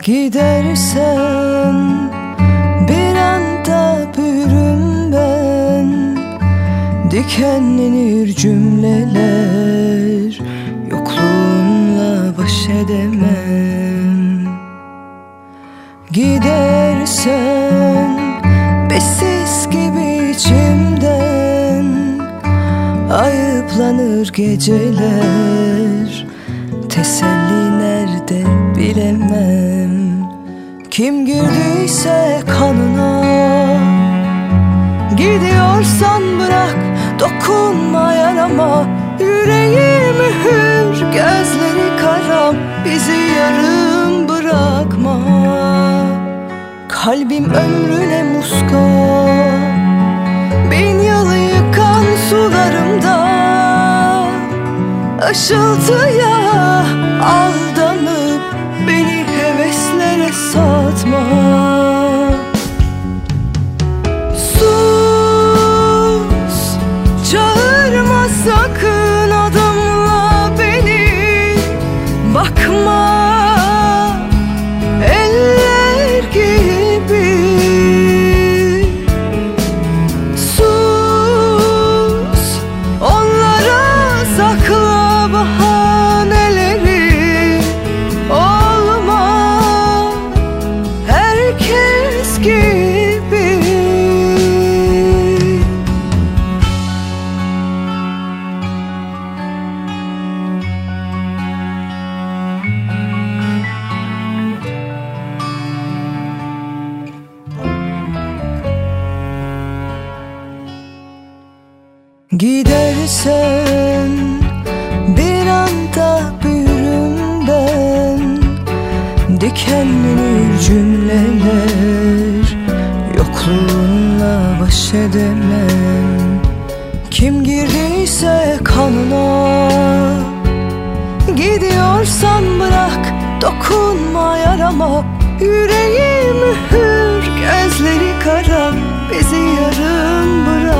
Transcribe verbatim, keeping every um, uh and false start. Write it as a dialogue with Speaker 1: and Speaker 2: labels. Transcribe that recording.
Speaker 1: Gidersen bir anda büyürüm ben, dikenlenir cümleler, yokluğunla baş edemem. Gidersen besiz gibi içimden ayıplanır geceler, teselli nerede bilemem. Kim girdiyse kanına, gidiyorsan bırak, dokunma yarama. Yüreği mühür, gözleri karam, bizi yarım bırakma. Kalbim ömrüne muska, bin yıl yıkan sularımda. Işıltıya aldanıp beni heveslere satma. Sus, çağırma sakın adımla beni. Bakma eller gibi. Sus, onlara sakla bahaneleri. Olma herkes gibi. Gidersen bir anda büyürüm ben, dikenlenir cümleler, yokluğunla baş edemem. Kim girdiyse kanına, gidiyorsan bırak, dokunma yarama. Yüreği mühür, gözleri kara, bizi yarım bırak.